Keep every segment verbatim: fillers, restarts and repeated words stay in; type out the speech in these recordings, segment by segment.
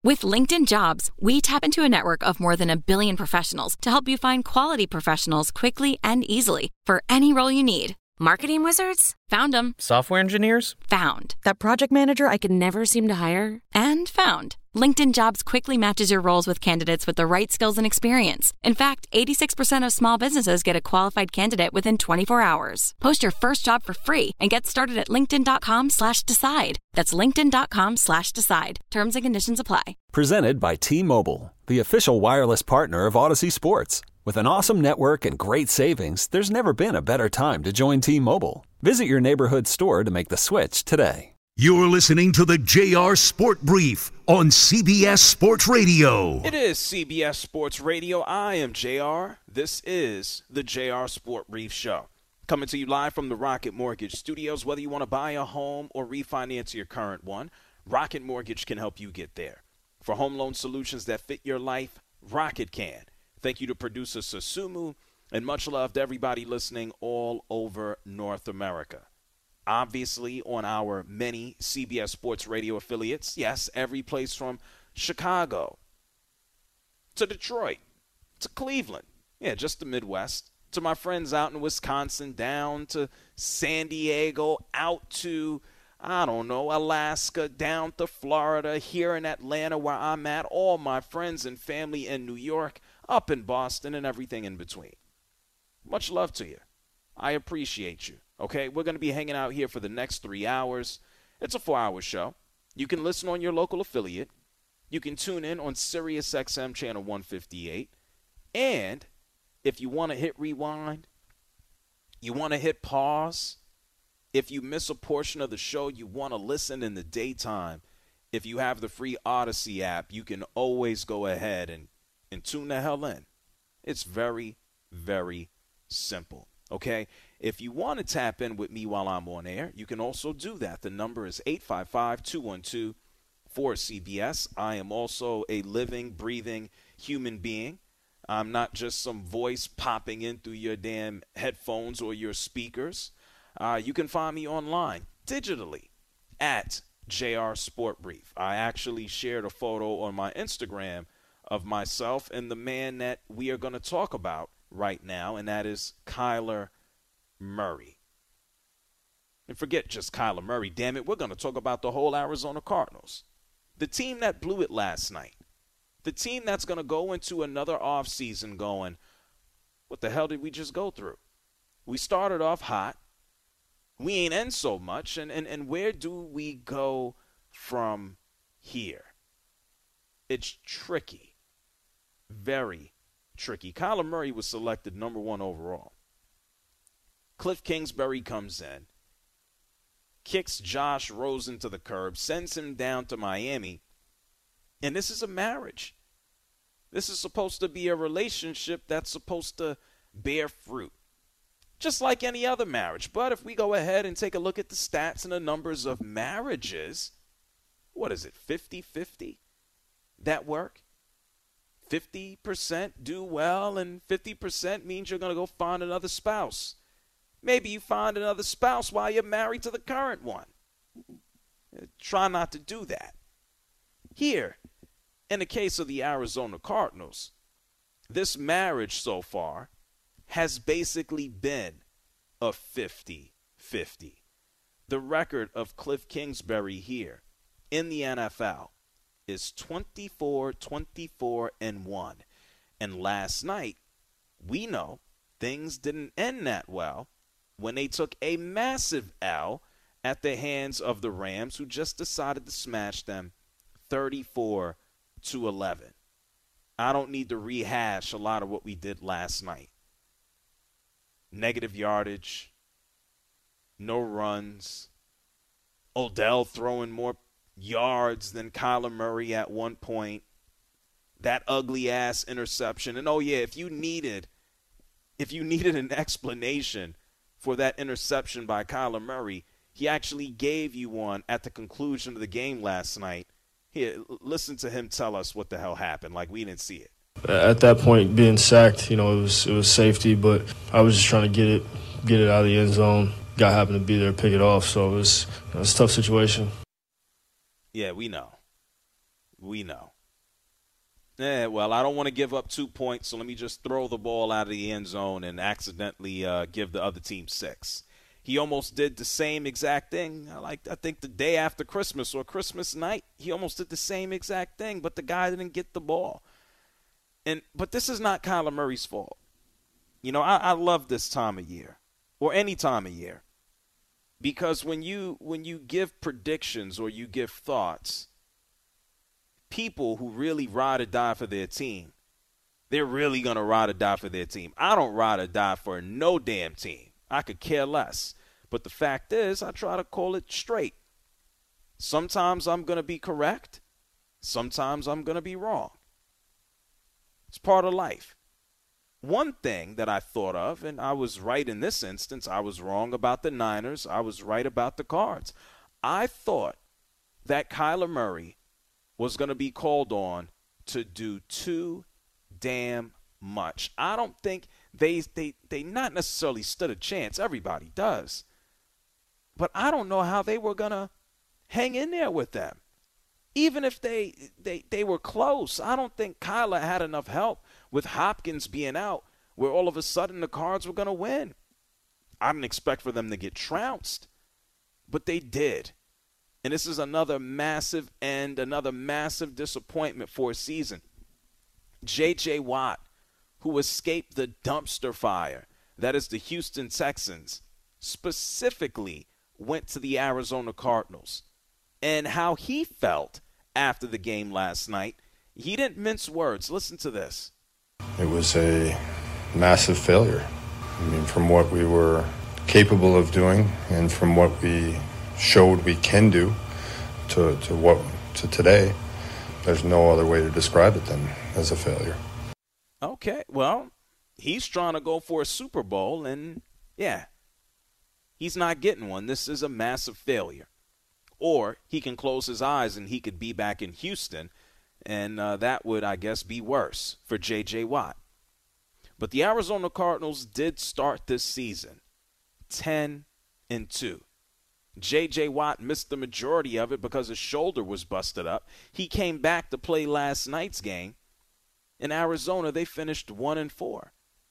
With LinkedIn Jobs, we tap into a network of more than a billion professionals to help you find quality professionals quickly and easily for any role you need. Marketing wizards? Found them. Software engineers? Found. That project manager I could never seem to hire? And found. LinkedIn Jobs quickly matches your roles with candidates with the right skills and experience. In fact, eighty-six percent of small businesses get a qualified candidate within twenty-four hours. Post your first job for free and get started at linkedin.com slash decide. That's linkedin.com slash decide. Terms and conditions apply. Presented by T-Mobile, the official wireless partner of Odyssey Sports. With an awesome network and great savings, there's never been a better time to join T-Mobile. Visit your neighborhood store to make the switch today. You're listening to the J R Sport Brief on C B S Sports Radio. It is C B S Sports Radio. I am J R. This is the J R Sport Brief Show. Coming to you live from the Rocket Mortgage Studios. Whether you want to buy a home or refinance your current one, Rocket Mortgage can help you get there. For home loan solutions that fit your life, Rocket can. Thank you to producer Susumu, and much love to everybody listening all over North America. Obviously, on our many C B S Sports Radio affiliates, yes, every place from Chicago to Detroit to Cleveland, yeah, just the Midwest, to my friends out in Wisconsin, down to San Diego, out to, I don't know, Alaska, down to Florida, here in Atlanta where I'm at, all my friends and family in New York, up in Boston, and everything in between. Much love to you. I appreciate you. Okay, we're going to be hanging out here for the next three hours. It's a four-hour show. You can listen on your local affiliate. You can tune in on Sirius X M channel one fifty-eight. And if you want to hit rewind, you want to hit pause, if you miss a portion of the show, you want to listen in the daytime, if you have the free Odyssey app, you can always go ahead and, and tune the hell in. It's very, very simple. Okay, if you want to tap in with me while I'm on air, you can also do that. The number is eight five five, two one two, four C B S. I am also a living, breathing human being. I'm not just some voice popping in through your damn headphones or your speakers. Uh, you can find me online, digitally, at J R Sport Brief. I actually shared a photo on my Instagram of myself and the man that we are going to talk about right now, and that is Kyler Murray. And forget just Kyler Murray, damn it, we're going to talk about the whole Arizona Cardinals. The team that blew it last night. The team that's going to go into another offseason going, what the hell did we just go through? We started off hot. We ain't in so much, and, and, and where do we go from here? It's tricky. Very tricky. Kyler Murray was selected number one overall. Cliff Kingsbury comes in, kicks Josh Rosen to the curb, sends him down to Miami, and this is a marriage. This is supposed to be a relationship that's supposed to bear fruit, just like any other marriage. But if we go ahead and take a look at the stats and the numbers of marriages, what is it, fifty-fifty that work? fifty percent do well, and fifty percent means you're going to go find another spouse. Maybe you find another spouse while you're married to the current one. Try not to do that. Here, in the case of the Arizona Cardinals, this marriage so far has basically been a fifty-fifty. The record of Cliff Kingsbury here in the N F L is twenty-four, twenty-four, and one. And last night, we know things didn't end that well when they took a massive L at the hands of the Rams, who just decided to smash them thirty-four to eleven. I don't need to rehash a lot of what we did last night. Negative yardage, no runs, Odell throwing more yards than Kyler Murray at one point, that ugly-ass interception. And, oh, yeah, if you needed, if you needed an explanation for that interception by Kyler Murray, he actually gave you one at the conclusion of the game last night. Here, listen to him tell us what the hell happened, like we didn't see it. At that point, being sacked, you know, it was it was safety, but I was just trying to get it get it out of the end zone. Guy happened to be there, pick it off, so it was, it was a tough situation. Yeah, we know. We know. Yeah, well, I don't want to give up two points, so let me just throw the ball out of the end zone and accidentally uh, give the other team six. He almost did the same exact thing. Like I think the day after Christmas or Christmas night, he almost did the same exact thing, but the guy didn't get the ball. And but this is not Kyler Murray's fault. You know, I, I love this time of year, or any time of year, because when you when you give predictions or you give thoughts, people who really ride or die for their team, they're really gonna ride or die for their team. I don't ride or die for no damn team. I could care less. But the fact is, I try to call it straight. Sometimes I'm going to be correct. Sometimes I'm going to be wrong. It's part of life. One thing that I thought of, and I was right in this instance, I was wrong about the Niners. I was right about the Cards. I thought that Kyler Murray was going to be called on to do too damn much. I don't think they they they not necessarily stood a chance. Everybody does. But I don't know how they were going to hang in there with them. Even if they, they they were close, I don't think Kyler had enough help with Hopkins being out where all of a sudden the Cards were going to win. I didn't expect for them to get trounced, but they did. And this is another massive end, another massive disappointment for a season. J J. Watt, who escaped the dumpster fire that is the Houston Texans, specifically went to the Arizona Cardinals. And how he felt after the game last night, he didn't mince words. Listen to this. It was a massive failure. I mean, from what we were capable of doing and from what we showed we can do to, to what to today, there's no other way to describe it than as a failure. Okay, well, he's trying to go for a Super Bowl, and yeah, he's not getting one. This is a massive failure. Or he can close his eyes and he could be back in Houston, and uh, that would, I guess, be worse for J J. Watt. But the Arizona Cardinals did start this season ten and two. J J. Watt missed the majority of it because his shoulder was busted up. He came back to play last night's game. In Arizona, they finished one and four.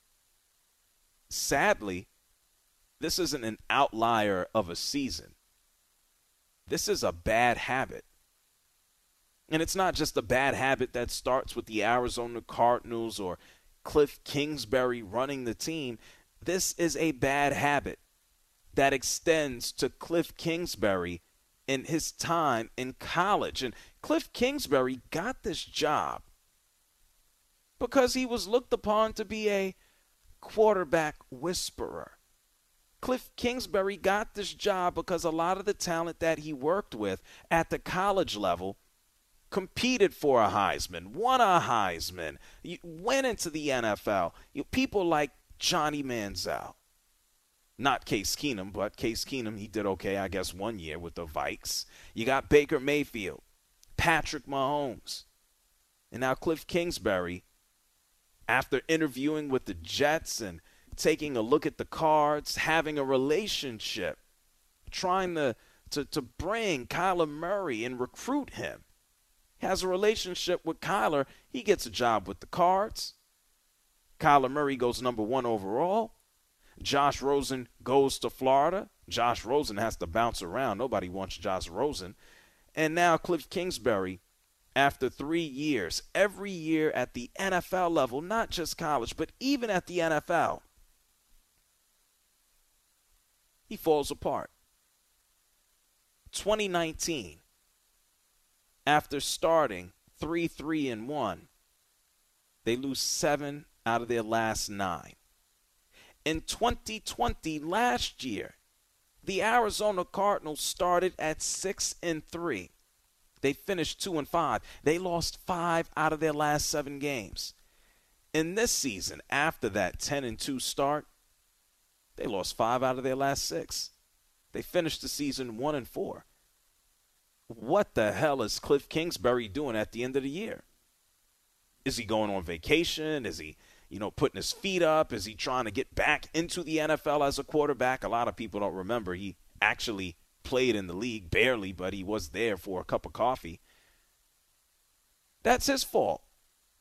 Sadly, this isn't an outlier of a season. This is a bad habit. And it's not just a bad habit that starts with the Arizona Cardinals or Cliff Kingsbury running the team. This is a bad habit that extends to Cliff Kingsbury in his time in college. And Cliff Kingsbury got this job because he was looked upon to be a quarterback whisperer. Cliff Kingsbury got this job because a lot of the talent that he worked with at the college level competed for a Heisman, won a Heisman, went into the N F L. People like Johnny Manziel. Not Case Keenum, but Case Keenum, he did okay, I guess, one year with the Vikes. You got Baker Mayfield, Patrick Mahomes. And now Cliff Kingsbury, after interviewing with the Jets and taking a look at the Cards, having a relationship, trying to, to, to bring Kyler Murray and recruit him. He has a relationship with Kyler. He gets a job with the Cards. Kyler Murray goes number one overall. Josh Rosen goes to Florida. Josh Rosen has to bounce around. Nobody wants Josh Rosen. And now Cliff Kingsbury, after three years, every year at the N F L level, not just college, but even at the N F L, he falls apart. twenty nineteen, after starting three three and one, they lose seven out of their last nine. In twenty twenty, last year, the Arizona Cardinals started at six and three. They finished two and five. They lost five out of their last seven games. In this season, after that ten and two start, they lost five out of their last six. They finished the season one and four. What the hell is Cliff Kingsbury doing at the end of the year? Is he going on vacation? Is he, you know, putting his feet up? Is he trying to get back into the N F L as a quarterback? A lot of people don't remember he actually played in the league, barely, but he was there for a cup of coffee. That's his fault.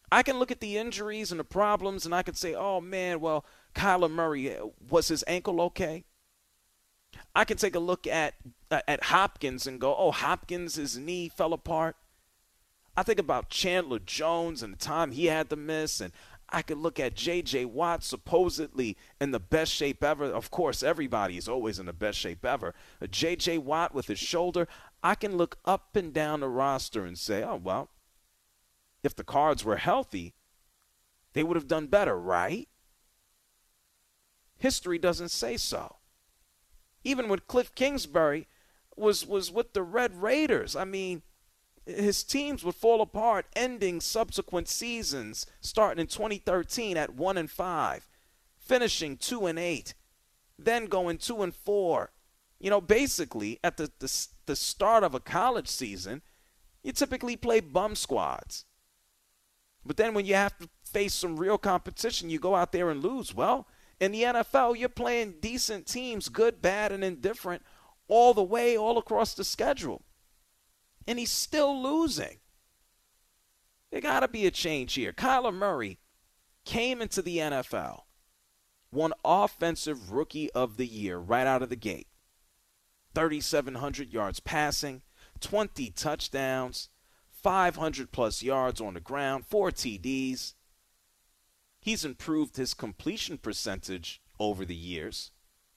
I can look at the injuries and the problems, and I can say, oh, man, well, Kyler Murray, was his ankle okay? I can take a look at uh, at Hopkins and go, oh, Hopkins, his knee fell apart. I think about Chandler Jones and the time he had to miss, and I could look at J J. Watt, supposedly in the best shape ever. Of course, everybody is always in the best shape ever. J J. Watt with his shoulder, I can look up and down the roster and say, oh, well, if the Cards were healthy, they would have done better, right? History doesn't say so. Even when Cliff Kingsbury was, was with the Red Raiders, I mean, his teams would fall apart, ending subsequent seasons, starting in twenty thirteen at one and five, finishing two and eight, then going two and four. You know, basically, at the, the the start of a college season, you typically play bum squads. But then when you have to face some real competition, you go out there and lose. Well, in the N F L, you're playing decent teams, good, bad, and indifferent, all the way, all across the schedule. And he's still losing. There got to be a change here. Kyler Murray came into the N F L, won Offensive Rookie of the Year right out of the gate. thirty-seven hundred yards passing, twenty touchdowns, five hundred plus yards on the ground, four T Ds. He's improved his completion percentage over the years.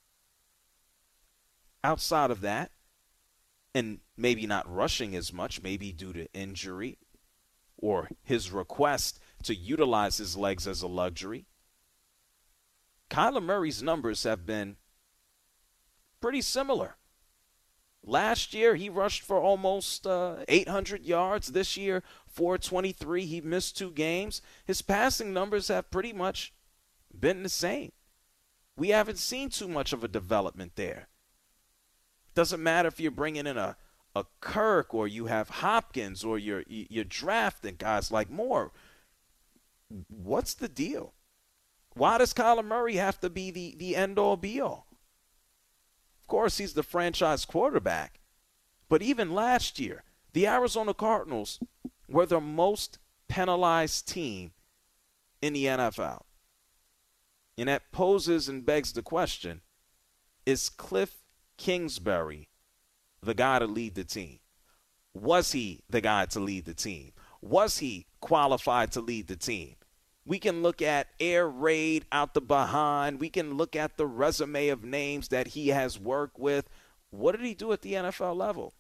Outside of that, and maybe not rushing as much, maybe due to injury or his request to utilize his legs as a luxury, Kyler Murray's numbers have been pretty similar. Last year, he rushed for almost uh, eight hundred yards. This year, four twenty-three. He missed two games. His passing numbers have pretty much been the same. We haven't seen too much of a development there. Doesn't matter if you're bringing in a, a Kirk or you have Hopkins or you're, you're drafting guys like Moore. What's the deal? Why does Kyler Murray have to be the, the end-all, be-all? Of course, he's the franchise quarterback. But even last year, the Arizona Cardinals were the most penalized team in the N F L. And that poses and begs the question, is Cliff Kingsbury the guy to lead the team? Was he the guy to lead the team? Was he qualified to lead the team? We can look at air raid out the behind. We can look at the resume of names that he has worked with. What did he do at the N F L level?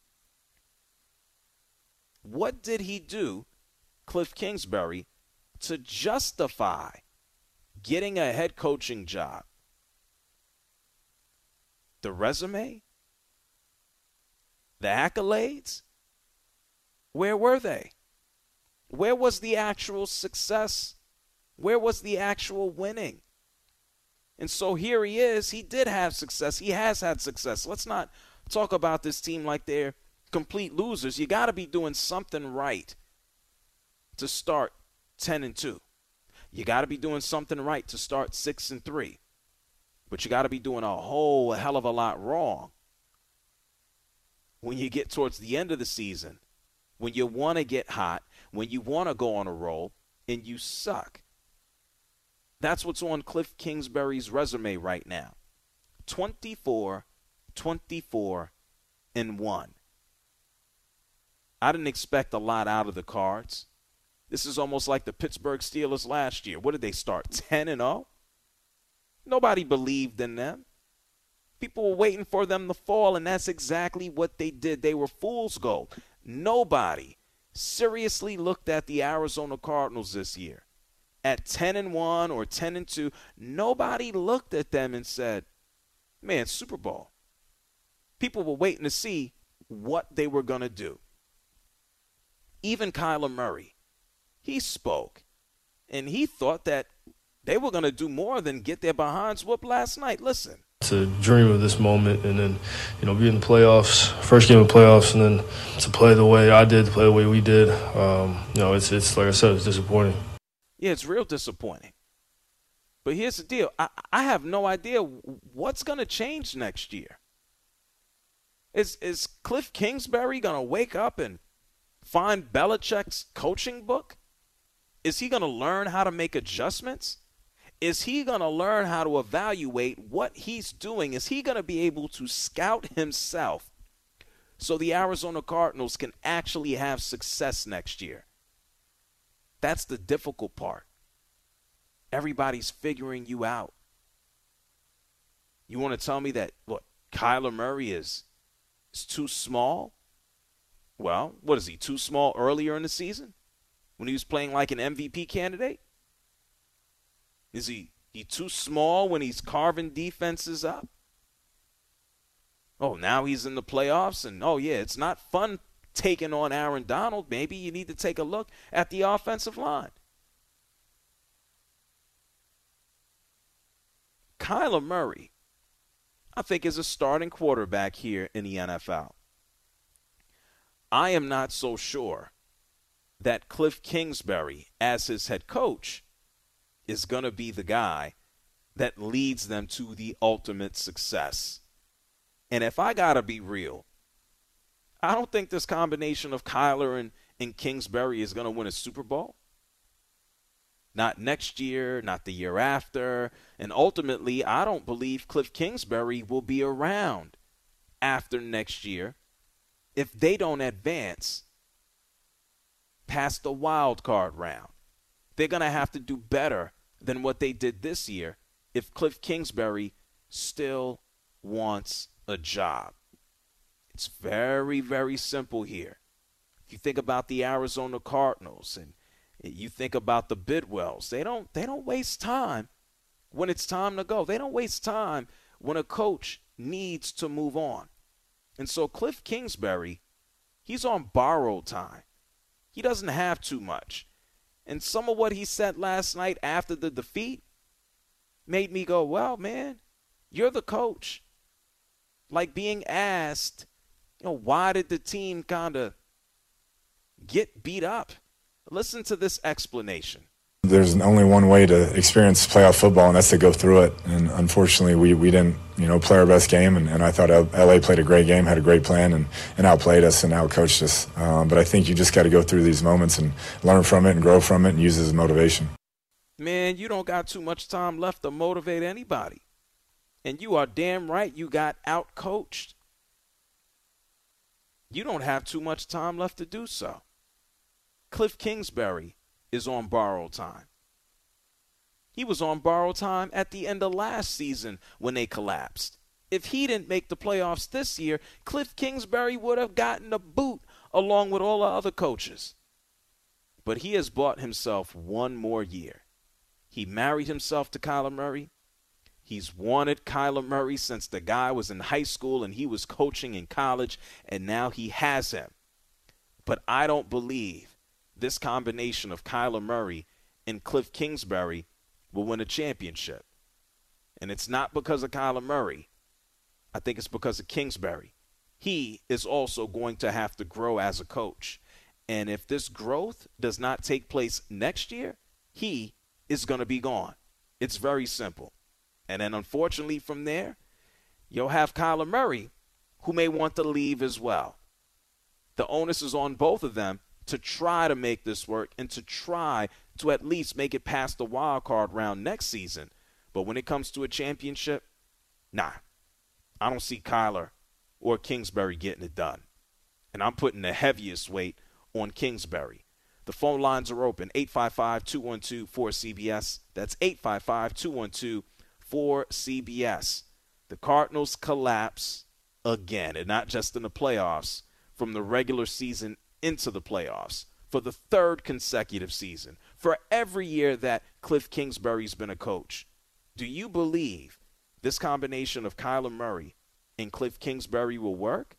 What did he do, Cliff Kingsbury, to justify getting a head coaching job? The resume? The accolades? Where were they? Where was the actual success? Where was the actual winning? And so here he is. He did have success. He has had success. Let's not talk about this team like they're complete losers. You got to be doing something right to start ten and two. You got to be doing something right to start six and three. But you got to be doing a whole hell of a lot wrong when you get towards the end of the season, when you want to get hot, when you want to go on a roll, and you suck. That's what's on Cliff Kingsbury's resume right now. twenty-four, twenty-four, and one. I didn't expect a lot out of the Cards. This is almost like the Pittsburgh Steelers last year. What did they start, ten and oh? Nobody believed in them. People were waiting for them to fall, and that's exactly what they did. They were fool's gold. Nobody seriously looked at the Arizona Cardinals this year. At ten and one or ten and two, nobody looked at them and said, man, Super Bowl. People were waiting to see what they were going to do. Even Kyler Murray, he spoke, and he thought that they were going to do more than get their behinds whooped last night. Listen. To dream of this moment and then, you know, be in the playoffs, first game of playoffs, and then to play the way I did, to play the way we did, um, you know, it's, it's like I said, it's disappointing. Yeah, it's real disappointing. But here's the deal. I, I have no idea what's going to change next year. Is, is Cliff Kingsbury going to wake up and find Belichick's coaching book Is he going to learn how to make adjustments? Is he going to learn how to evaluate what he's doing? Is he going to be able to scout himself so the Arizona Cardinals can actually have success next year? That's the difficult part. Everybody's figuring you out. You want to tell me that, what, Kyler Murray is, is too small? Well, what is he, too small earlier in the season when he was playing like an M V P candidate? Is he, he too small when he's carving defenses up? Oh, now he's in the playoffs, and oh, yeah, it's not fun taking on Aaron Donald. Maybe you need to take a look at the offensive line. Kyler Murray, I think, is a starting quarterback here in the N F L. I am not so sure that Cliff Kingsbury, as his head coach, is going to be the guy that leads them to the ultimate success. And if I got to be real, I don't think this combination of Kyler and, and Kingsbury is going to win a Super Bowl. Not next year, not the year after. And ultimately, I don't believe Cliff Kingsbury will be around after next year if they don't advance past the wild card round. They're going to have to do better than what they did this year if Cliff Kingsbury still wants a job. It's very, very simple here. If you think about the Arizona Cardinals and you think about the Bidwells, they don't they don't waste time when it's time to go. They don't waste time when a coach needs to move on. And so Cliff Kingsbury, he's on borrowed time. He doesn't have too much. And some of what he said last night after the defeat made me go, well, man, you're the coach. Like being asked, you know, why did the team kind of get beat up? Listen to this explanation. There's only one way to experience playoff football, and that's to go through it. And unfortunately, we, we didn't, you know, play our best game. And, and I thought L A played a great game, had a great plan, and, and outplayed us and outcoached us. Um, but I think you just got to go through these moments and learn from it and grow from it and use it as motivation. Man, you don't got too much time left to motivate anybody. And you are damn right you got outcoached. You don't have too much time left to do so. Cliff Kingsbury is on borrowed time. He was on borrowed time at the end of last season when they collapsed. If he didn't make the playoffs this year, Cliff Kingsbury would have gotten a boot along with all the other coaches. But he has bought himself one more year. He married himself to Kyler Murray. He's wanted Kyler Murray since the guy was in high school and he was coaching in college, and now he has him. But I don't believe this combination of Kyler Murray and Cliff Kingsbury will win a championship. And it's not because of Kyler Murray. I think it's because of Kingsbury. He is also going to have to grow as a coach. And if this growth does not take place next year, he is going to be gone. It's very simple. And then unfortunately from there, you'll have Kyler Murray, who may want to leave as well. The onus is on both of them to try to make this work and to try to at least make it past the wild card round next season. But when it comes to a championship, nah, I don't see Kyler or Kingsbury getting it done. And I'm putting the heaviest weight on Kingsbury. The phone lines are open, eight five five, two one two, four C B S. That's eight five five, two one two, four C B S. The Cardinals collapse again, and not just in the playoffs, from the regular season into the playoffs for the third consecutive season, for every year that Cliff Kingsbury's been a coach. Do you believe this combination of Kyler Murray and Cliff Kingsbury will work?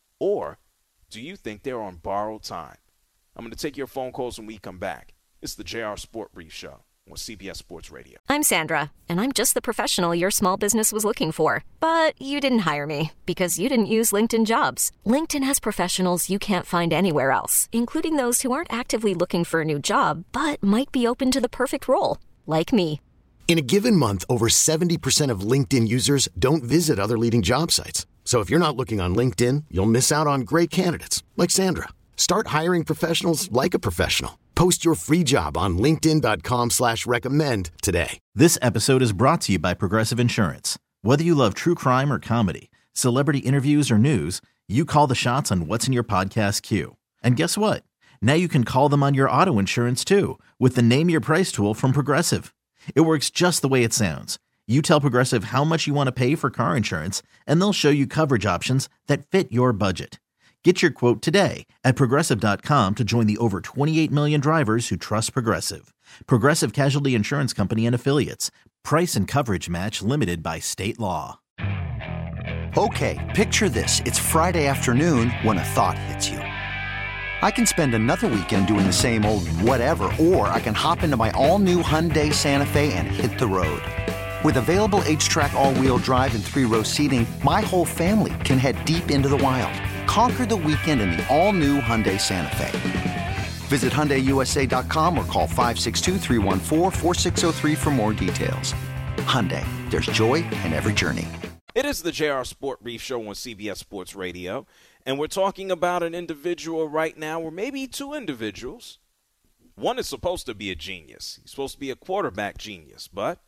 Or do you think they're on borrowed time? I'm going to take your phone calls when we come back. It's the J R Sport Brief Show on C B S Sports Radio. I'm Sandra, and I'm just the professional your small business was looking for. But you didn't hire me because you didn't use LinkedIn Jobs. LinkedIn has professionals you can't find anywhere else, including those who aren't actively looking for a new job, but might be open to the perfect role, like me. In a given month, over seventy percent of LinkedIn users don't visit other leading job sites. So if you're not looking on LinkedIn, you'll miss out on great candidates like Sandra. Start hiring professionals like a professional. Post your free job on linkedin dot com slash recommend today. This episode is brought to you by Progressive Insurance. Whether you love true crime or comedy, celebrity interviews or news, you call the shots on what's in your podcast queue. And guess what? Now you can call them on your auto insurance too with the Name Your Price tool from Progressive. It works just the way it sounds. You tell Progressive how much you want to pay for car insurance, and they'll show you coverage options that fit your budget. Get your quote today at Progressive dot com to join the over twenty-eight million drivers who trust Progressive. Progressive Casualty Insurance Company and Affiliates. Price and coverage match limited by state law. Okay, picture this. It's Friday afternoon when a thought hits you. I can spend another weekend doing the same old whatever, or I can hop into my all-new Hyundai Santa Fe and hit the road. With available H-Track all-wheel drive and three-row seating, my whole family can head deep into the wild. Conquer the weekend in the all-new Hyundai Santa Fe. Visit Hyundai U S A dot com or call five six two, three one four, four six zero three for more details. Hyundai, there's joy in every journey. It is the J R Sport Brief Show on C B S Sports Radio, and we're talking about an individual right now, or maybe two individuals. One is supposed to be a genius. He's supposed to be a quarterback genius, but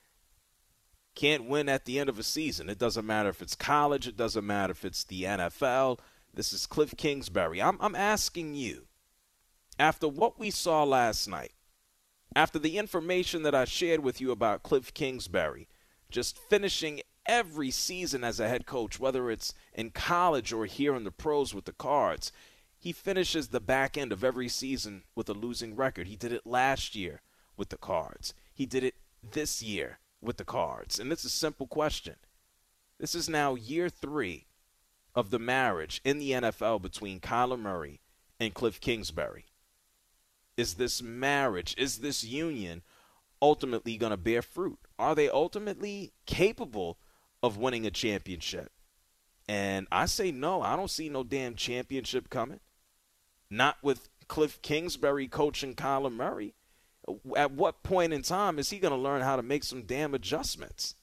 can't win at the end of a season. It doesn't matter if it's college. It doesn't matter if it's the N F L. This is Cliff Kingsbury. I'm, I'm asking you, after what we saw last night, after the information that I shared with you about Cliff Kingsbury, just finishing every season as a head coach, whether it's in college or here in the pros with the Cards, he finishes the back end of every season with a losing record. He did it last year with the Cards. He did it this year with the Cards. And it's a simple question. This is now year three of the marriage in the N F L between Kyler Murray and Cliff Kingsbury. Is this marriage, is this union ultimately going to bear fruit? Are they ultimately capable of winning a championship? And I say no. I don't see no damn championship coming. Not with Cliff Kingsbury coaching Kyler Murray. At what point in time is he going to learn how to make some damn adjustments?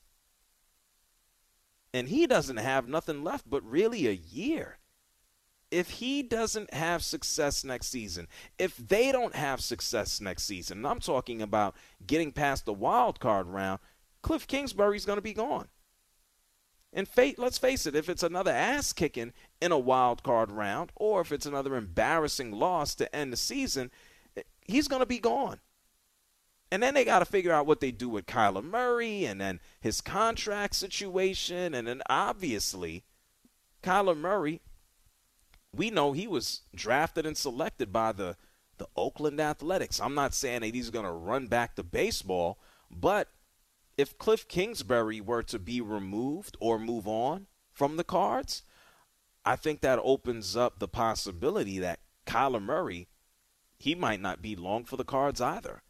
And he doesn't have nothing left but really a year. If he doesn't have success next season, if they don't have success next season, and I'm talking about getting past the wild card round, Cliff Kingsbury's going to be gone. And fate, let's face it, if it's another ass kicking in a wild card round, or if it's another embarrassing loss to end the season, he's going to be gone. And then they got to figure out what they do with Kyler Murray and then his contract situation. And then obviously, Kyler Murray, we know he was drafted and selected by the, the Oakland Athletics. I'm not saying that he's going to run back to baseball, but if Cliff Kingsbury were to be removed or move on from the Cards, I think that opens up the possibility that Kyler Murray, he might not be long for the Cards either.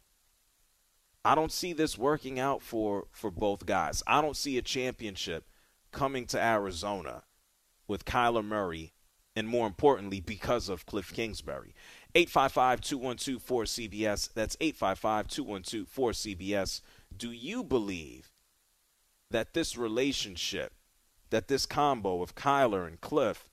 I don't see this working out for, for both guys. I don't see a championship coming to Arizona with Kyler Murray, and more importantly, because of Cliff Kingsbury. eight five five, two one two, four C B S. That's eight five five, two one two, four C B S. Do you believe that this relationship, that this combo of Kyler and Cliff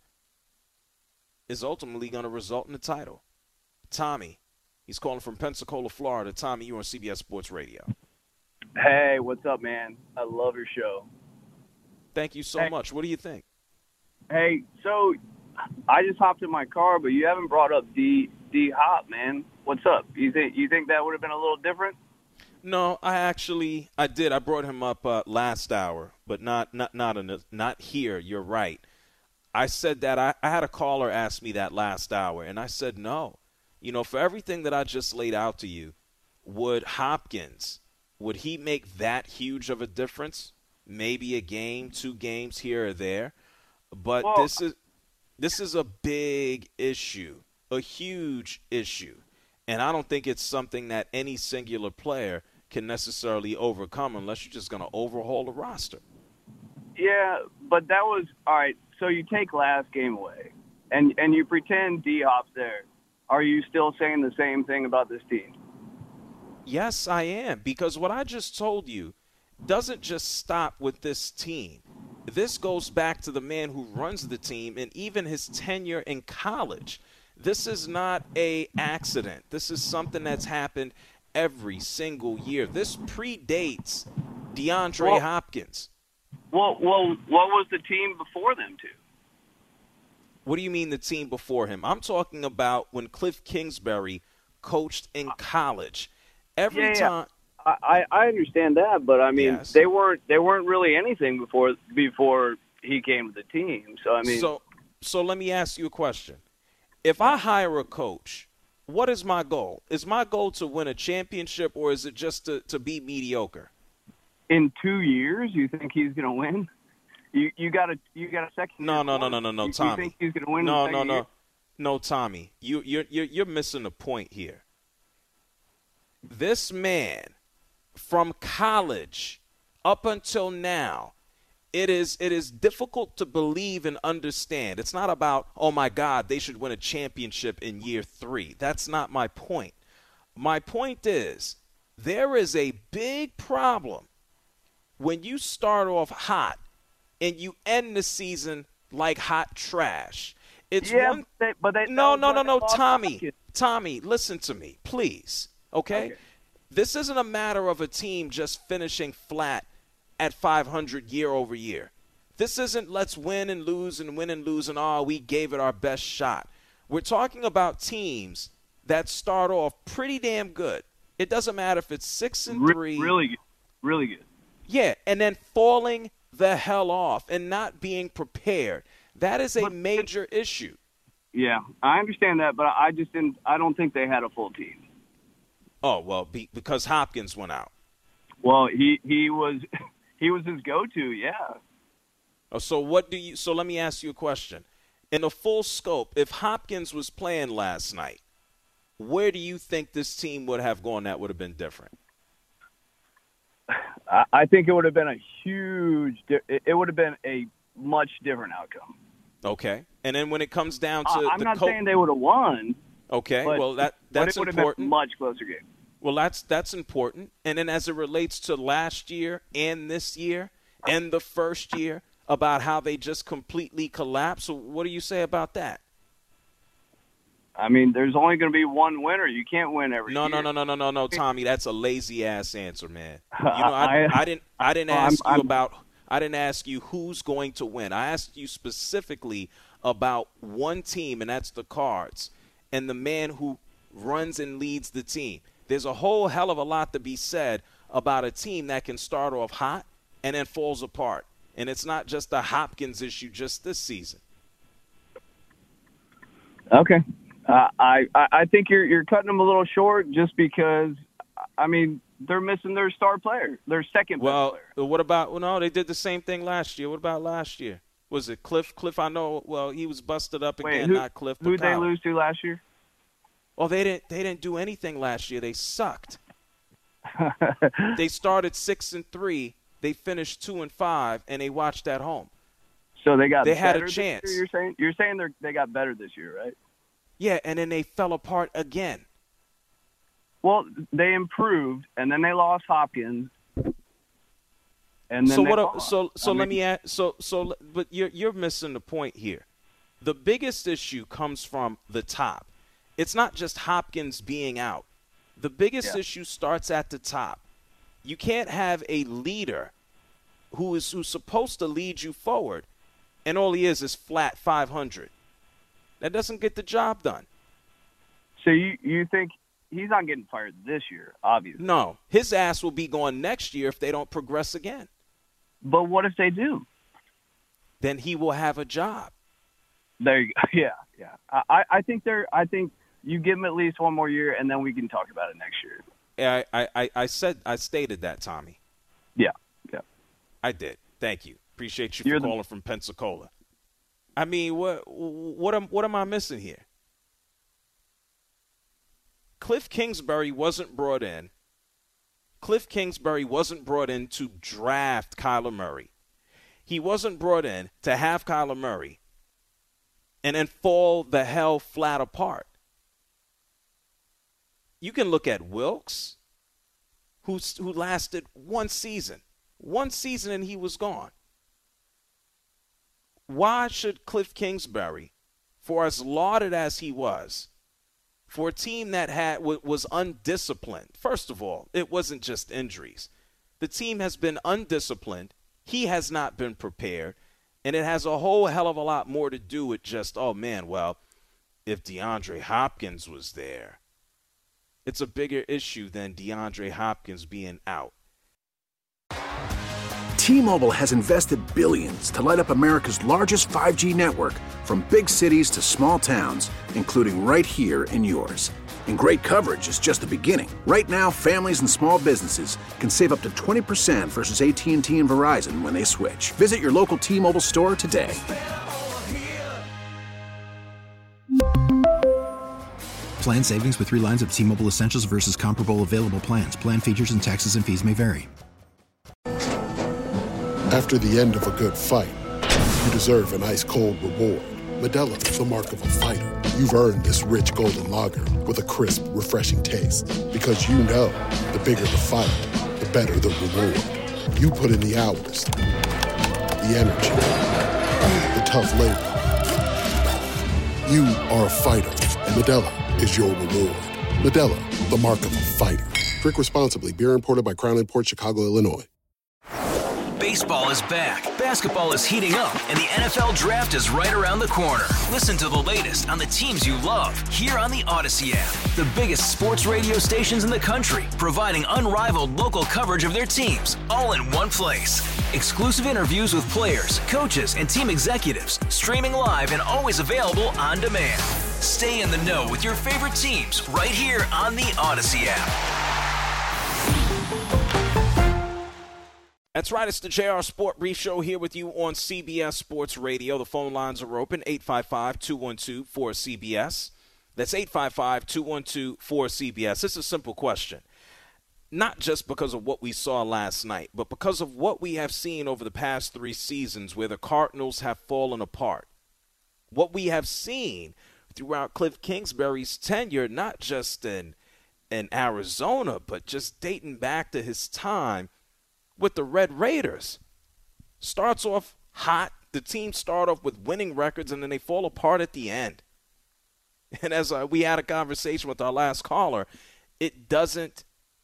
is ultimately going to result in a title? Tommy, he's calling from Pensacola, Florida. Tommy, you're on C B S Sports Radio. Hey, what's up, man? I love your show. Thank you so hey. much. What do you think? Hey, so I just hopped in my car, but you haven't brought up D D Hop, man. What's up? You think you think that would have been a little different? No, I actually I did. I brought him up uh, last hour, but not not not in a, not here. You're right. I said that I, I had a caller ask me that last hour, and I said no. You know, for everything that I just laid out to you, would Hopkins, would he make that huge of a difference? Maybe a game, two games here or there, but well, this is this is a big issue, a huge issue. And I don't think it's something that any singular player can necessarily overcome unless you're just going to overhaul the roster. Yeah, but that was – all right, so you take last game away, and, and you pretend D-Hop's there. Are you still saying the same thing about this team? Yes, I am, because what I just told you doesn't just stop with this team. This goes back to the man who runs the team and even his tenure in college. This is not a accident. This is something that's happened every single year. This predates DeAndre well, Hopkins. Well, well, what was the team before them two? What do you mean the team before him? I'm talking about when Cliff Kingsbury coached in college. Every yeah, time yeah. I, I understand that, but I mean yes. they weren't they weren't really anything before before he came to the team. So I mean So so let me ask you a question. If I hire a coach, what is my goal? Is my goal to win a championship, or is it just to, to be mediocre? In two years, you think he's going to win? You you got a you got a second. No, no, no, no, no, no, you, Tommy. You think he's going to win? No, in the no, no, year? no, Tommy. You you're you're you're missing the point here. This man, from college up until now, it is it is difficult to believe and understand. It's not about, oh my God, they should win a championship in year three. That's not my point. My point is there is a big problem when you start off hot and you end the season like hot trash. It's yeah, one. but they, but they, No, no, no, no, Tommy. Tommy. Tommy, listen to me, please. Okay? Okay. This isn't a matter of a team just finishing flat at five hundred year over year. This isn't let's win and lose and win and lose and oh, we gave it our best shot. We're talking about teams that start off pretty damn good. It doesn't matter if it's six and Re- three. Really good. Really good. Yeah, and then falling the hell off and not being prepared. That is a But- major issue. Yeah, I understand that, but I just didn't. I don't think they had a full team. Oh, well, be, because Hopkins went out. Well, he he was he was his go-to. Yeah. Oh, so what do you? So let me ask you a question. In a full scope, if Hopkins was playing last night, where do you think this team would have gone that would have been different? I, I think it would have been a huge. Di- it would have been a much different outcome. Okay, and then when it comes down to I, I'm the not co- saying they would have won. Okay, but, well that but that's it would have important. been a much closer game. Well, that's that's important. And then as it relates to last year and this year and the first year about how they just completely collapsed. So what do you say about that? I mean, there's only going to be one winner. You can't win every No, year. no, no, no, no, no, no, Tommy. That's a lazy ass answer, man. You know, I, I, I didn't I didn't well, ask I'm, you I'm, about I didn't ask you who's going to win. I asked you specifically about one team, and that's the Cards, and the man who runs and leads the team. There's a whole hell of a lot to be said about a team that can start off hot and then falls apart. And it's not just a Hopkins issue just this season. Okay. Uh, I I think you're you're cutting them a little short just because, I mean, they're missing their star player, their second well, best player. What about – well, no, they did the same thing last year. What about last year? Was it Cliff? Cliff, I know, well, he was busted up Wait, again, who, not Cliff. Who did they Powell. lose to last year? Well, they didn't they didn't do anything last year. They sucked. They started six and three. They finished two and five, and they watched at home. So they got they had better a this chance. year, you're saying you're saying they they got better this year, right? Yeah, and then they fell apart again. Well, they improved, and then they lost Hopkins, and then so they what? lost. So so I let mean, me ask. So so but you're you're missing the point here. The biggest issue comes from the top. It's not just Hopkins being out. The biggest Yeah. issue starts at the top. You can't have a leader who is who's supposed to lead you forward, and all he is is flat five hundred. That doesn't get the job done. So you you think he's not getting fired this year, obviously? No, his ass will be gone next year if they don't progress again. But what if they do? Then he will have a job. There you go. Yeah, yeah. I, I think they're. I think you give him at least one more year, and then we can talk about it next year. I, I, I said I stated that, Tommy. Yeah, yeah. I did. Thank you. Appreciate you You're for the- calling from Pensacola. I mean, what what am what am I missing here? Cliff Kingsbury wasn't brought in. Cliff Kingsbury wasn't brought in to draft Kyler Murray. He wasn't brought in to have Kyler Murray and then fall the hell flat apart. You can look at Wilkes, who's, who lasted one season. One season and he was gone. Why should Cliff Kingsbury, for as lauded as he was, for a team that had was undisciplined. First of all, it wasn't just injuries. The team has been undisciplined. He has not been prepared. And it has a whole hell of a lot more to do with just, oh, man, well, if DeAndre Hopkins was there. It's a bigger issue than DeAndre Hopkins being out. T-Mobile has invested billions to light up America's largest five G network, from big cities to small towns, including right here in yours. And great coverage is just the beginning. Right now, families and small businesses can save up to twenty percent versus A T and T and Verizon when they switch. Visit your local T-Mobile store today. Plan savings with three lines of T-Mobile Essentials versus comparable available plans. Plan features and taxes and fees may vary. After the end of a good fight, you deserve an ice-cold reward. Modelo is the mark of a fighter. You've earned this rich golden lager with a crisp, refreshing taste. Because you know, the bigger the fight, the better the reward. You put in the hours, the energy, the tough labor. You are a fighter, and Modelo is your reward. Modelo, the mark of a fighter. Drink responsibly. Beer imported by Crown Imports, Chicago, Illinois. Baseball is back, basketball is heating up, and the N F L Draft is right around the corner. Listen to the latest on the teams you love here on the Odyssey app. The biggest sports radio stations in the country, providing unrivaled local coverage of their teams, all in one place. Exclusive interviews with players, coaches, and team executives, streaming live and always available on demand. Stay in the know with your favorite teams right here on the Odyssey app. That's right. It's the J R Sport Brief Show here with you on C B S Sports Radio. The phone lines are open, eight five five, two one two, four C B S. That's eight five five, two one two, four C B S. It's a simple question. Not just because of what we saw last night, but because of what we have seen over the past three seasons where the Cardinals have fallen apart. What we have seen throughout Cliff Kingsbury's tenure, not just in, in Arizona, but just dating back to his time with the Red Raiders. Starts off hot. The team start off with winning records, and then they fall apart at the end. And as uh, we had a conversation with our last caller, it doesn't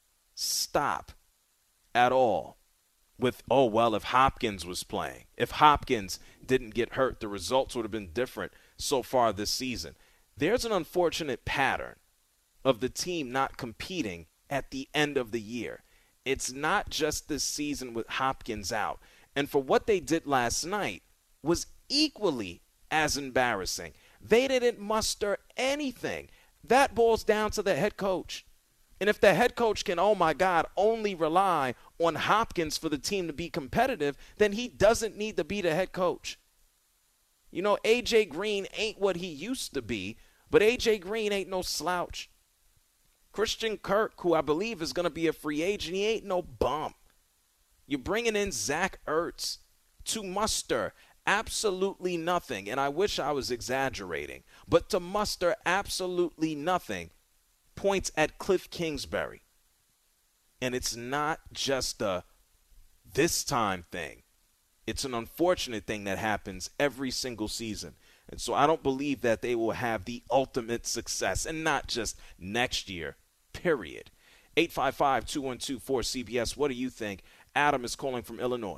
stop at all with, oh, well, if Hopkins was playing. If Hopkins didn't get hurt, the results would have been different so far this season. There's an unfortunate pattern of the team not competing at the end of the year. It's not just this season with Hopkins out. And for what they did last night was equally as embarrassing. They didn't muster anything. That boils down to the head coach. And if the head coach can, oh my God, only rely on Hopkins for the team to be competitive, then he doesn't need to be the head coach. You know, A J Green ain't what he used to be, but A J Green ain't no slouch. Christian Kirk, who I believe is going to be a free agent, he ain't no bum. You're bringing in Zach Ertz to muster absolutely nothing, and I wish I was exaggerating, but to muster absolutely nothing points at Cliff Kingsbury. And it's not just a this time thing. It's an unfortunate thing that happens every single season. And so I don't believe that they will have the ultimate success, and not just next year. Period. eight five five, two one two, four C B S. What do you think? Adam is calling from Illinois.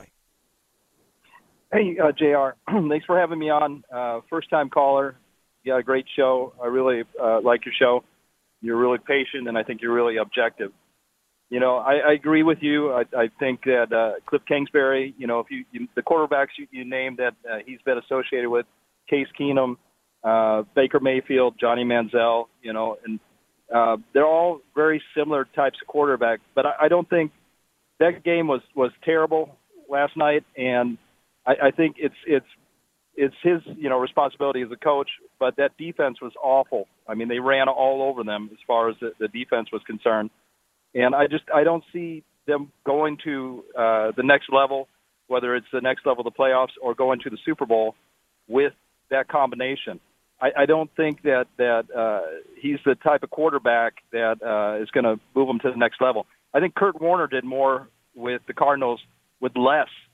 Hey, uh, J R. Thanks for having me on. Uh, first-time caller. You got a great show. I really uh, like your show. You're really patient, and I think you're really objective. You know, I, I agree with you. I, I think that uh, Cliff Kingsbury, you know, if you, you the quarterbacks you, you named that uh, he's been associated with, Case Keenum, uh, Baker Mayfield, Johnny Manziel, you know, and Uh, they're all very similar types of quarterbacks, but I, I don't think that game was, was terrible last night, and I, I think it's it's it's his you know responsibility as a coach. But that defense was awful. I mean, they ran all over them as far as the, the defense was concerned, and I just I don't see them going to uh, the next level, whether it's the next level of the playoffs or going to the Super Bowl with that combination. I, I don't think that that uh, he's the type of quarterback that uh, is going to move him to the next level. I think Kurt Warner did more with the Cardinals with less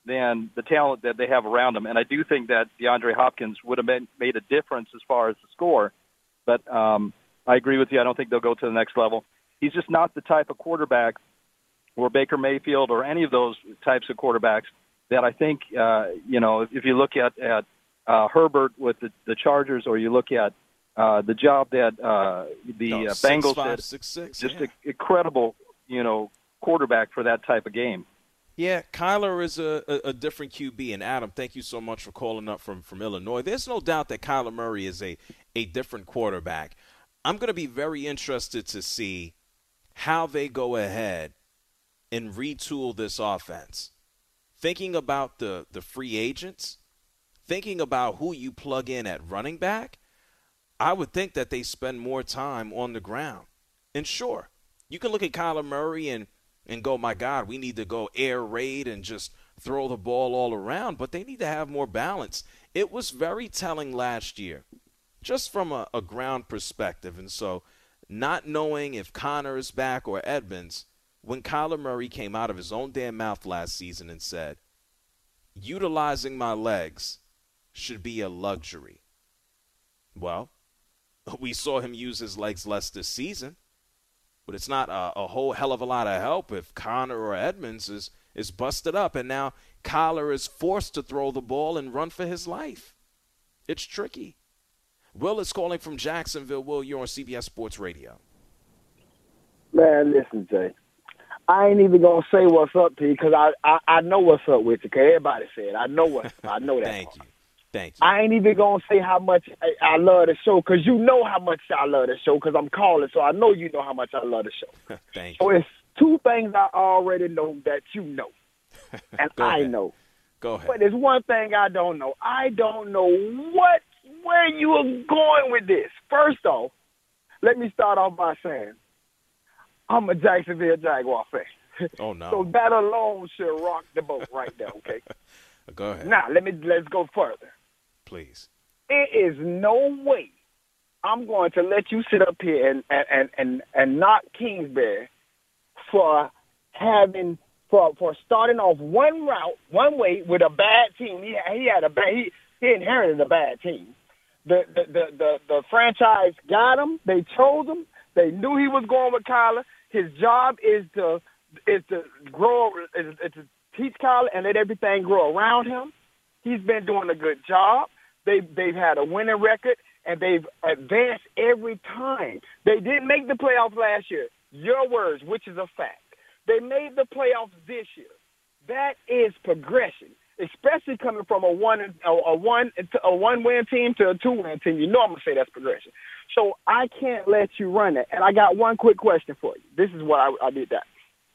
than the talent that they have around them. And I do think that DeAndre Hopkins would have been, made a difference as far as the score. But um, I agree with you. I don't think they'll go to the next level. He's just not the type of quarterback, or Baker Mayfield or any of those types of quarterbacks, that I think, uh, you know, if, if you look at, at uh, Herbert with the, the Chargers, or you look at uh, the job that uh, the no, uh, six, Bengals five, did, six, six, just yeah. an incredible, you know, quarterback for that type of game. Yeah, Kyler is a, a, a different Q B. And, Adam, thank you so much for calling up from, from Illinois. There's no doubt that Kyler Murray is a, a different quarterback. I'm going to be very interested to see how they go ahead and retool this offense. Thinking about the, the free agents, thinking about who you plug in at running back, I would think that they spend more time on the ground. And sure, you can look at Kyler Murray and, and go, my God, we need to go air raid and just throw the ball all around, but they need to have more balance. It was very telling last year, just from a, a ground perspective. And so not knowing if Connor is back or Edmonds, when Kyler Murray came out of his own damn mouth last season and said, utilizing my legs should be a luxury. Well, we saw him use his legs less this season, but it's not a, a whole hell of a lot of help if Connor or Edmonds is, is busted up, and now Kyler is forced to throw the ball and run for his life. It's tricky. Will is calling from Jacksonville. Will, you're on C B S Sports Radio. Man, listen, Jay. I ain't even gonna say what's up to you because I, I I know what's up with you. Cause everybody said I know what I know that. Thank part. you, thank you. I ain't even gonna say how much I, I love the show because you know how much I love the show because I'm calling, so I know you know how much I love the show. Thank so you. it's two things I already know that you know, and Go I ahead. know. Go ahead. But there's one thing I don't know. I don't know what where you are going with this. First off, let me start off by saying I'm a Jacksonville Jaguar fan. Oh, no. So that alone should rock the boat right there, okay? Go ahead. Now, let me, let's go further. Please. There is no way I'm going to let you sit up here and, and, and, and knock Kingsbury for having, for, for starting off one route, one way with a bad team. He, he had a bad, he, he inherited a bad team. The, the, the, the, the franchise got him. They chose him. They knew he was going with Kyler. His job is to is to grow, is, is to teach Kyler and let everything grow around him. He's been doing a good job. They they've had a winning record and they've advanced every time. They didn't make the playoffs last year. Your words, which is a fact. They made the playoffs this year. That is progression, especially coming from a one a, a one a one win team to a two win team. You know I'm gonna say that's progression. So I can't let you run it. And I got one quick question for you. This is what I, I did that.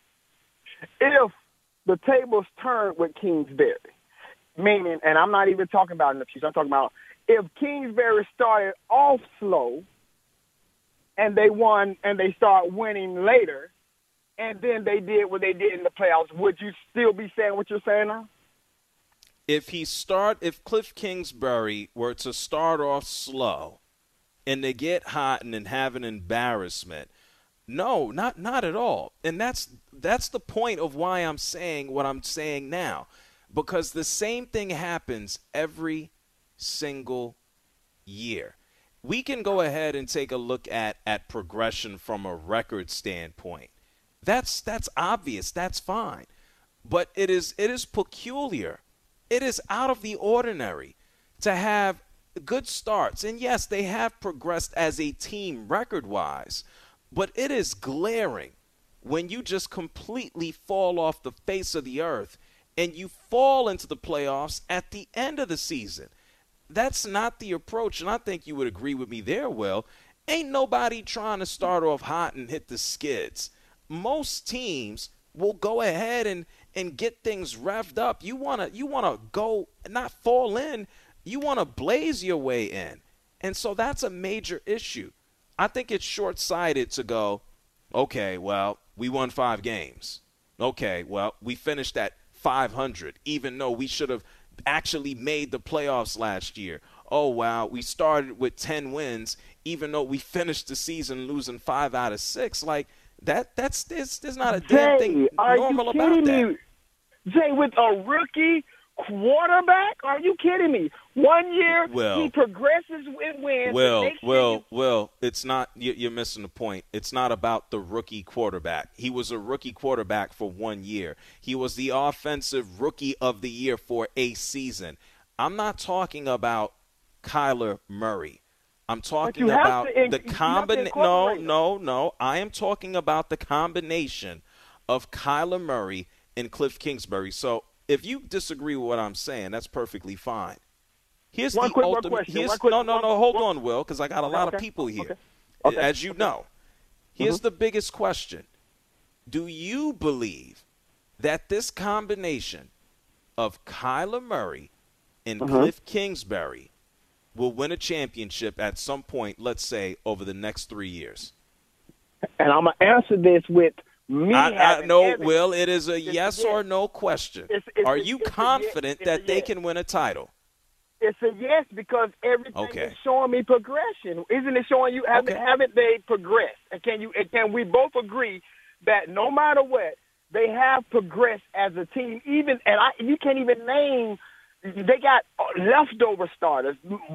If the tables turned with Kingsbury, meaning, and I'm not even talking about in the future, I'm talking about if Kingsbury started off slow and they won and they start winning later, and then they did what they did in the playoffs, would you still be saying what you're saying now? If he start, if Cliff Kingsbury were to start off slow and they get hot and then have an embarrassment, no, not not at all. And that's that's the point of why I'm saying what I'm saying now, because the same thing happens every single year. We can go ahead and take a look at at progression from a record standpoint. That's that's obvious. That's fine. But it is it is peculiar. It is out of the ordinary to have good starts. And yes, they have progressed as a team record-wise, but it is glaring when you just completely fall off the face of the earth and you fall into the playoffs at the end of the season. That's not the approach, and I think you would agree with me there, Will. Ain't nobody trying to start off hot and hit the skids. Most teams will go ahead and, and get things revved up. You wanna you wanna go, not fall in, you wanna blaze your way in. And so that's a major issue. I think it's short-sighted to go, okay, well, we won five games. Okay, well, we finished at five hundred, even though we should have actually made the playoffs last year. Oh, wow, we started with ten wins, even though we finished the season losing five out of six. Like, that, that's, there's, there's not a damn Jay, thing are normal you about kidding that. Me? Jay, with a rookie quarterback? Are you kidding me? One year, well, he progresses and wins. Well, next well, year, well, it's not, you're missing the point. It's not about the rookie quarterback. He was a rookie quarterback for one year. He was the offensive rookie of the year for a season. I'm not talking about Kyler Murray. I'm talking about in- the combination. No, no, no. I am talking about the combination of Kyler Murray and Cliff Kingsbury. So if you disagree with what I'm saying, that's perfectly fine. Here's one the quick, ultimate. One question. Here's, one quick, no, no, one, no. Hold one, on, Will, because I got a okay, lot okay, of people here. Okay. Okay. As you know, here's mm-hmm. the biggest question. Do you believe that this combination of Kyler Murray and mm-hmm. Cliff Kingsbury will win a championship at some point, let's say, over the next three years? And I'm going to answer this with me I, I No, evidence. Will, it is a it's yes a or no question. It's, it's, Are it's, you it's confident yes. that yes. they can win a title? It's a yes because everything Okay. is showing me progression. Isn't it showing you? Haven't, Okay. haven't they progressed? And can you? And can we both agree that no matter what, they have progressed as a team? Even and I, you can't even name. They got leftover starters.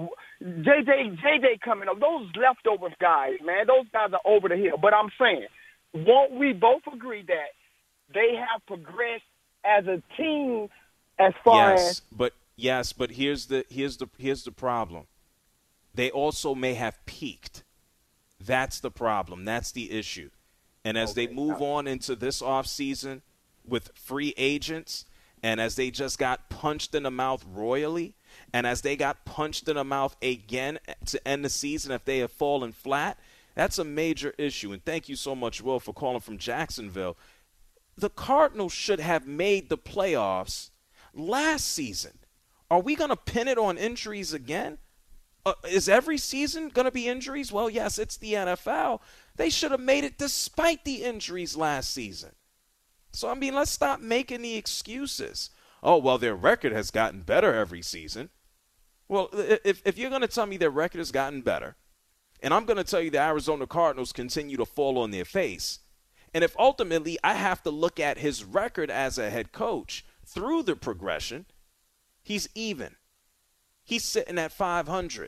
J J J J coming up. Those leftover guys, man. Those guys are over the hill. But I'm saying, won't we both agree that they have progressed as a team as far yes, as but yes, but here's the here's the here's the problem. They also may have peaked. That's the problem. That's the issue. And as okay. they move on into this offseason with free agents, and as they just got punched in the mouth royally, and as they got punched in the mouth again to end the season if they have fallen flat, that's a major issue. And thank you so much, Will, for calling from Jacksonville. The Cardinals should have made the playoffs last season. Are we going to pin it on injuries again? Uh, is every season going to be injuries? Well, yes, it's the N F L. They should have made it despite the injuries last season. So, I mean, let's stop making the excuses. Oh, well, their record has gotten better every season. Well, if, if you're going to tell me their record has gotten better, and I'm going to tell you the Arizona Cardinals continue to fall on their face, and if ultimately I have to look at his record as a head coach through the progression, he's even. He's sitting at five hundred.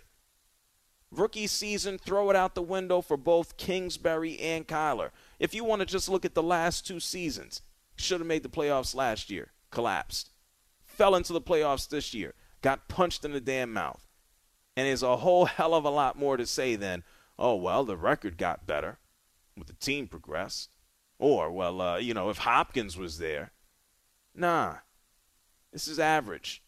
Rookie season, throw it out the window for both Kingsbury and Kyler. If you want to just look at the last two seasons, should have made the playoffs last year, collapsed. Fell into the playoffs this year, got punched in the damn mouth. And there's a whole hell of a lot more to say than, oh, well, the record got better, but the team progressed. Or, well, uh, you know, if Hopkins was there. Nah, this is average.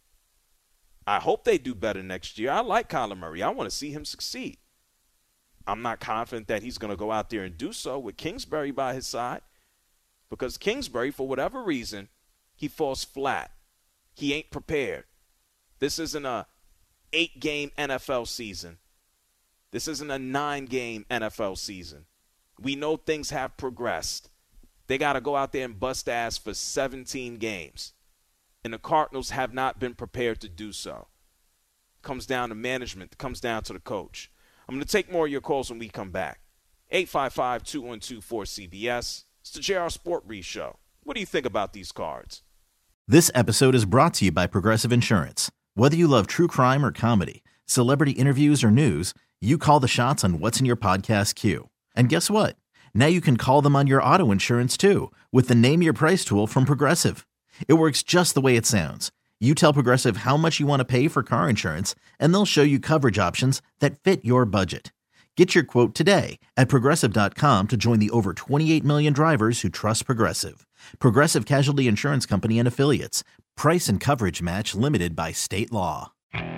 I hope they do better next year. I like Kyler Murray. I want to see him succeed. I'm not confident that he's going to go out there and do so with Kingsbury by his side, because Kingsbury, for whatever reason, he falls flat. He ain't prepared. This isn't a eight-game N F L season. This isn't a nine-game N F L season. We know things have progressed. They got to go out there and bust ass for seventeen games. And the Cardinals have not been prepared to do so. It comes down to management. It comes down to the coach. I'm going to take more of your calls when we come back. eight five five, two one two, four C B S. It's the J R Sport Brief Show. What do you think about these cards? This episode is brought to you by Progressive Insurance. Whether you love true crime or comedy, celebrity interviews or news, you call the shots on what's in your podcast queue. And guess what? Now you can call them on your auto insurance too with the Name Your Price tool from Progressive. It works just the way it sounds. You tell Progressive how much you want to pay for car insurance, and they'll show you coverage options that fit your budget. Get your quote today at Progressive dot com to join the over twenty-eight million drivers who trust Progressive. Progressive Casualty Insurance Company and Affiliates. Price and coverage match limited by state law.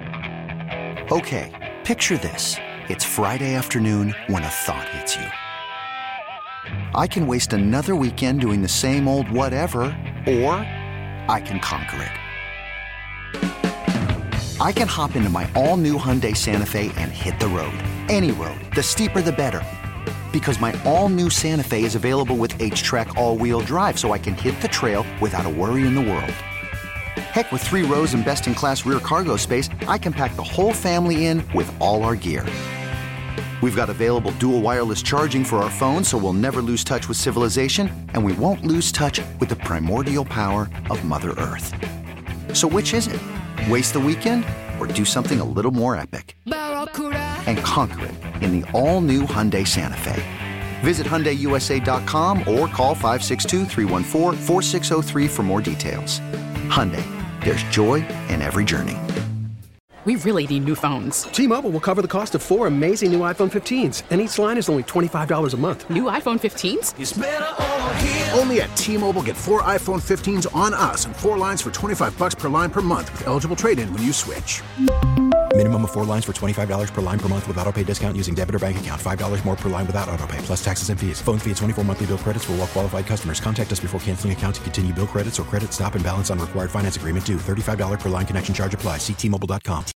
Okay, picture this. It's Friday afternoon when a thought hits you. I can waste another weekend doing the same old whatever, or I can conquer it. I can hop into my all-new Hyundai Santa Fe and hit the road. Any road. The steeper, the better. Because my all-new Santa Fe is available with H-Track all-wheel drive, so I can hit the trail without a worry in the world. Heck, with three rows and best-in-class rear cargo space, I can pack the whole family in with all our gear. We've got available dual wireless charging for our phones, so we'll never lose touch with civilization, and we won't lose touch with the primordial power of Mother Earth. So which is it? Waste the weekend or do something a little more epic? And conquer it in the all-new Hyundai Santa Fe. Visit Hyundai U S A dot com or call five six two, three one four, four six zero three for more details. Hyundai, there's joy in every journey. We really need new phones. T-Mobile will cover the cost of four amazing new iPhone fifteens, and each line is only twenty-five dollars a month. New iPhone fifteens? It's better over here. Only at T-Mobile, get four iPhone fifteens on us and four lines for twenty-five dollars per line per month with eligible trade-in when you switch. Minimum of four lines for twenty-five dollars per line per month with autopay discount using debit or bank account. five dollars more per line without autopay, plus taxes and fees. Phone fee at twenty-four monthly bill credits for well-qualified customers. Contact us before canceling account to continue bill credits or credit stop and balance on required finance agreement due. thirty-five dollars per line connection charge applies. See T Mobile dot com.